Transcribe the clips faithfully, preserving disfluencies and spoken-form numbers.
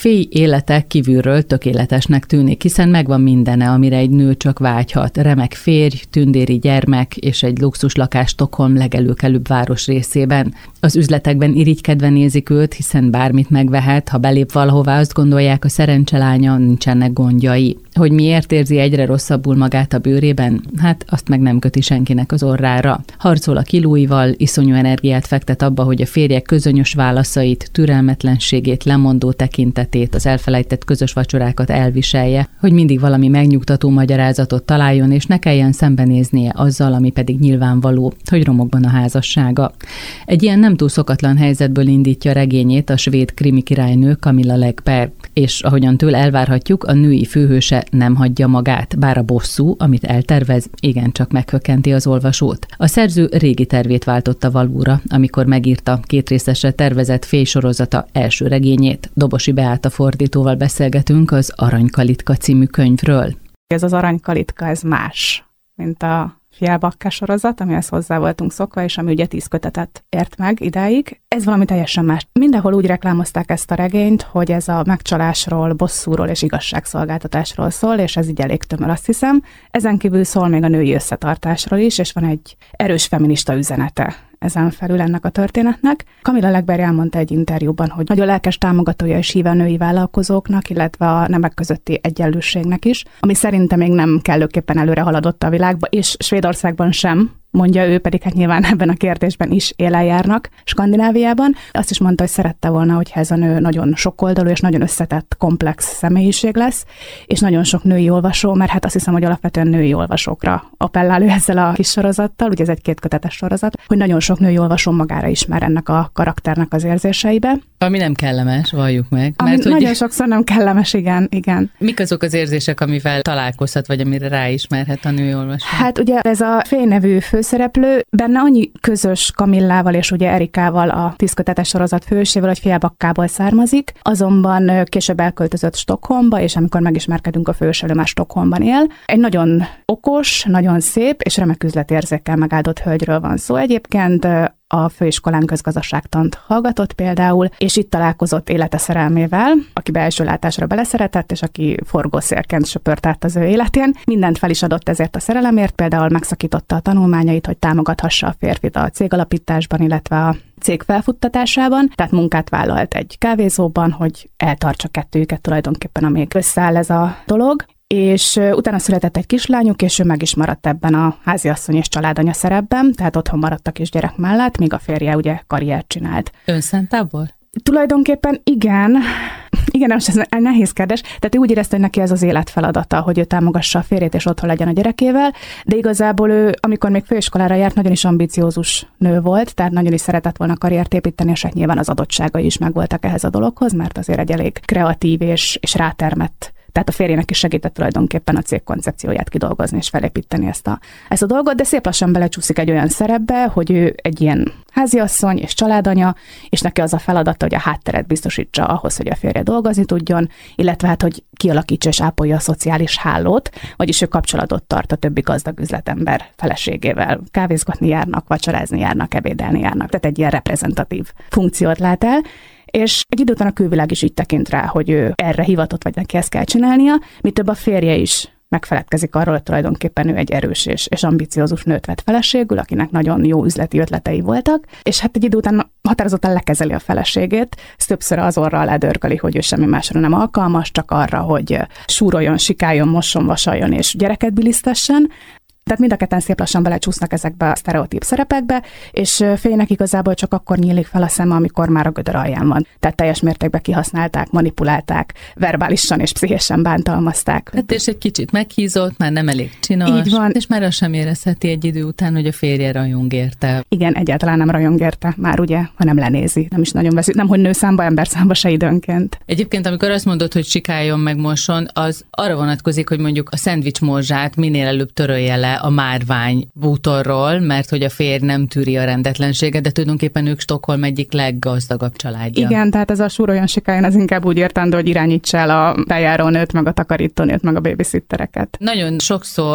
Féj élete kívülről tökéletesnek tűnik, hiszen megvan mindene, amire egy nő csak vágyhat. Remek férj, tündéri gyermek és egy luxus lakás Stockholm legelőkelőbb város részében. Az üzletekben irigykedve nézik őt, hiszen bármit megvehet, ha belép valahová, azt gondolják, a szerencselánya, nincsenek gondjai. Hogy miért érzi egyre rosszabbul magát a bőrében? Hát azt meg nem köti senkinek az orrára. Harcol a kilóival, iszonyú energiát fektet abba, hogy a férje közönyös válaszait, türelmetlenségét, lemondó tekintetét, az elfelejtett közös vacsorákat elviselje, hogy mindig valami megnyugtató magyarázatot találjon, és ne kelljen szembenéznie azzal, ami pedig nyilvánvaló, hogy romokban a házassága. Egy ilyen nem túl szokatlan helyzetből indítja regényét a svéd krimi királynő Camilla Läckberg, és ahogyan tőle elvárhatjuk, a női főhőse nem hagyja magát, bár a bosszú, amit eltervez, igencsak meghökkenti az olvasót. A szerző régi tervét váltotta valóra, amikor megírta kétrészesre tervezett Féj sorozata első regényét. Dobosi Beáta fordítóval beszélgetünk az Aranykalitka című könyvről. Ez az Aranykalitka, ez más, mint a Fjällbacka sorozat, amihez hozzá voltunk szokva, és ami ugye tíz kötetet ért meg idáig. Ez valami teljesen más. Mindenhol úgy reklámozták ezt a regényt, hogy ez a megcsalásról, bosszúról és igazságszolgáltatásról szól, és ez így elég tömör, azt hiszem. Ezen kívül szól még a női összetartásról is, és van egy erős feminista üzenete ezen felül ennek a történetnek. Camilla Läckberg elmondta egy interjúban, hogy nagyon lelkes támogatója és híve a női vállalkozóknak, illetve a nemek közötti egyenlőségnek is, ami szerintem még nem kellőképpen előre haladott a világba, és Svédországban sem, mondja ő, pedig hát nyilván ebben a kérdésben is élen járnak Skandináviában. Azt is mondta, hogy szerette volna, hogyha ez a nő nagyon sokoldalú és nagyon összetett, komplex személyiség lesz, és nagyon sok női olvasó, mert hát azt hiszem, hogy alapvetően női olvasókra appellál ő ezzel a kis sorozattal, ugye ez egy kétkötetes sorozat, hogy nagyon sok női olvasó magára ismer ennek a karakternek az érzéseibe. Ami nem kellemes, valljuk meg. Ami mert, nagyon hogy... sokszor nem kellemes, igen, igen. Mik azok az érzések, amivel találkozhat, vagy amire ráismerhet a női olvasó? Hát ugye ez a Féj nevű főszereplő, benne annyi közös Camillával és ugye Erikával, a tízkötetes sorozat fősével, hogy Fjällbackából származik, azonban később elköltözött Stockholmba, és amikor megismerkedünk, a fősölő már Stockholmban él. Egy nagyon okos, nagyon szép és remek üzletérzékkel megáldott hölgyről van szó. Egyébként a főiskolán közgazdaságtant hallgatott például, és itt találkozott élete szerelmével, aki belső látásra beleszeretett, és aki forgószélként söpört át az ő életén. Mindent fel is adott ezért a szerelemért, például megszakította a tanulmányait, hogy támogathassa a férfit a cégalapításban, illetve a cég felfuttatásában, tehát munkát vállalt egy kávézóban, hogy eltartsa kettőjüket tulajdonképpen, amíg összeáll ez a dolog. És utána született egy kislányuk, és ő meg is maradt ebben a háziasszony és családanya szerepben, tehát otthon maradt a kisgyerek mellett, míg a férje ugye karriert csinált. Önszántából? Tulajdonképpen igen. Igen, most ez egy nehéz kérdés. Tehát ő úgy érezte, hogy neki ez az életfeladata, hogy ő támogassa a férjét, és otthon legyen a gyerekével, de igazából ő, amikor még főiskolára járt, nagyon is ambiciózus nő volt, tehát nagyon is szeretett volna karriert építeni, és hát nyilván az adottságai is megvoltak ehhez a dologhoz, mert azért egy elég kreatív és, és rátermett. Tehát a férjének is segített tulajdonképpen a cég koncepcióját kidolgozni és felépíteni ezt a, ezt a dolgot, de szép lassan belecsúszik egy olyan szerepbe, hogy ő egy ilyen háziasszony és családanya, és neki az a feladata, hogy a hátteret biztosítsa ahhoz, hogy a férje dolgozni tudjon, illetve hát, hogy kialakítsa és ápolja a szociális hálót, vagyis ő kapcsolatot tart a többi gazdag üzletember feleségével. Kávézgatni járnak, vacsorázni járnak, ebédelni járnak, tehát egy ilyen reprezentatív funkciót lát el. És egy idő után a külvilág is így tekint rá, hogy ő erre hivatott, vagy neki ezt kell csinálnia, mi több a férje is megfeledkezik arról, hogy tulajdonképpen ő egy erős és, és ambiciózus nőt vett feleségül, akinek nagyon jó üzleti ötletei voltak, és hát egy idő után határozottan lekezeli a feleségét, ez többször az orra alá dörgeli, hogy ő semmi másra nem alkalmas, csak arra, hogy súroljon, sikáljon, mosson, vasaljon és gyereket bilisztessen. Tehát mind a ketten szép lassan belecsúsznak ezekbe a sztereotíp szerepekbe, és Féjnek igazából csak akkor nyílik fel a szeme, amikor már a gödör alján van. Tehát teljes mértékben kihasználták, manipulálták, verbálisan és pszichésen bántalmazták. Hát és egy kicsit meghízott, már nem elég csinos, így van. És már azt sem érezheti egy idő után, hogy a férje rajong érte. Igen, egyáltalán nem rajong érte, már ugye, hanem lenézi. Nem is nagyon veszi, nem hogy nő számba, ember számba se időnként. Egyébként, amikor azt mondod, hogy sikáljon meg mosson, az arra vonatkozik, hogy mondjuk a szendvics morzsát minél előbb törölje le a márvány bútorról, mert hogy a férj nem tűri a rendetlenséget, de tulajdonképpen ők Stockholm egyik leggazdagabb családja. Igen, tehát ez a súroljon sikáljon, az inkább úgy értendő, hogy irányítsa el a bejárónőt, meg a takarítónőt, meg a babysittereket. Nagyon sokszor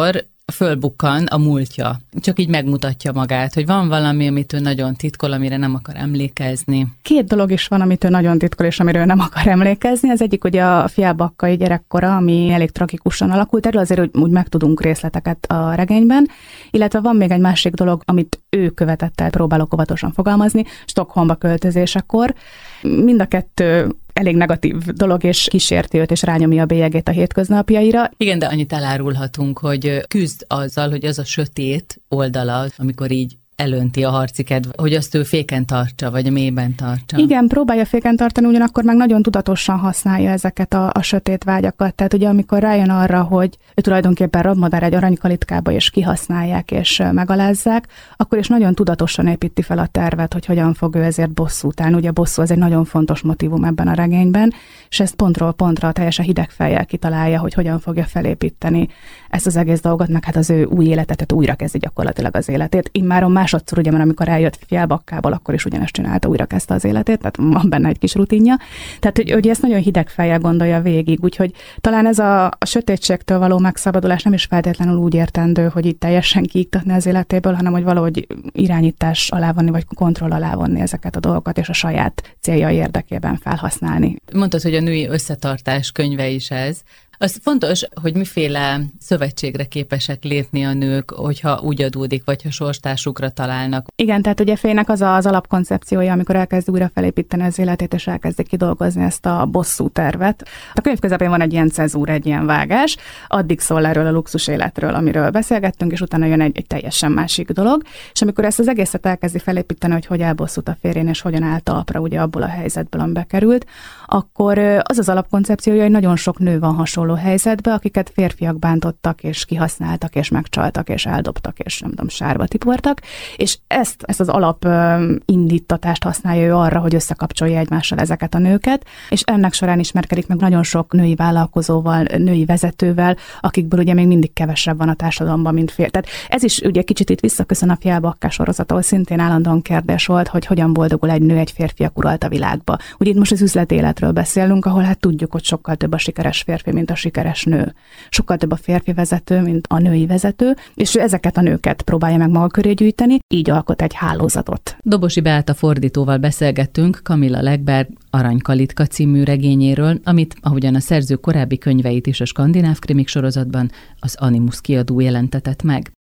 fölbukkan a múltja. Csak így megmutatja magát, hogy van valami, amit ő nagyon titkol, amire nem akar emlékezni. Két dolog is van, amit ő nagyon titkol, és amiről nem akar emlékezni. Az egyik ugye a fiálbakkai gyerekkora, ami elég tragikusan alakult. Erről azért úgy, úgy megtudunk részleteket a regényben. Illetve van még egy másik dolog, amit ő követett el, próbálok óvatosan fogalmazni, Stockholmba költözésekor. Mind a kettő elég negatív dolog, és kísérti őt, és rányomja a bélyegét a hétköznapjaira. Igen, de annyit elárulhatunk, hogy küzd azzal, hogy az a sötét oldala, amikor így elönti a harci kedv, hogy azt ő féken tartsa, vagy a mélyben tartsa. Igen, próbálja féken tartani, ugyanakkor meg nagyon tudatosan használja ezeket a, a sötét vágyakat. Tehát ugye amikor rájön arra, hogy ő tulajdonképpen rabmadár egy aranykalitkába, és kihasználják, és megalázzák, akkor is nagyon tudatosan építi fel a tervet, hogy hogyan fog ő ezért bosszút állni. Ugye a bosszú az egy nagyon fontos motivum ebben a regényben, és ezt pontról pontra teljesen hideg fejjel kitalálja, hogy hogyan fogja felépíteni ezt az egész dolgot, meg hát az ő új életet, tehát újra kezdi gyakorlatilag az életét. Immáron másodszor, ugye, mert amikor eljött Fjällbackából, akkor is ugyanezt csinálta, újra kezdte az életét, tehát van benne egy kis rutinja. Tehát, hogy, hogy ezt nagyon hideg fejjel gondolja végig, úgyhogy talán ez a, a sötétségtől való megszabadulás nem is feltétlenül úgy értendő, hogy itt teljesen kiiktatni az életéből, hanem hogy valahogy irányítás alá vonni, vagy kontroll alá vonni ezeket a dolgokat, és a saját céljai érdekében felhasználni. Mondtad, hogy a női összetartás könyve is ez. Az fontos, hogy miféle szövetségre képesek lépni a nők, hogyha úgy adódik, vagy ha sorstársukra találnak. Igen, tehát ugye Fénynek az az alapkoncepciója, amikor elkezd újra felépíteni az életét, és elkezdi kidolgozni ezt a bosszú tervet. A könyv közepén van egy ilyen cezúr, egy ilyen vágás, addig szól erről a luxus életről, amiről beszélgettünk, és utána jön egy, egy teljesen másik dolog, és amikor ezt az egészet elkezdi felépíteni, hogy hogy elbosszút a férjén, és hogyan állt talpra ugye abból a helyzetből, amibe került, akkor az az alapkoncepciója, hogy nagyon sok nő van hasonló helyzetbe, akiket férfiak bántottak, és kihasználtak, és megcsaltak, és eldobtak, és nem tudom, sárba tiportak, és ezt, ezt az alap indítatást használja ő arra, hogy összekapcsolja egymással ezeket a nőket, és ennek során ismerkedik meg nagyon sok női vállalkozóval, női vezetővel, akikből ugye még mindig kevesebb van a társadalomban, mint férfi. Tehát ez is ugye kicsit itt visszaköszön a Fjällbacka sorozat, ahol szintén állandóan kérdés volt, hogy hogyan boldogul egy nő egy férfiak uralta világba. Ugye itt most az üzletéletről beszélünk, ahol hát tudjuk, hogy sokkal több a sikeres férfi, mint a sikeres nő. Sokkal több a férfi vezető, mint a női vezető, és ezeket a nőket próbálja meg maga köré gyűjteni, így alkot egy hálózatot. Dobosi Beáta fordítóval beszélgettünk Camilla Läckberg Aranykalitka című regényéről, amit, ahogyan a szerző korábbi könyveit is a skandináv krimik sorozatban, az Animus kiadó jelentetett meg.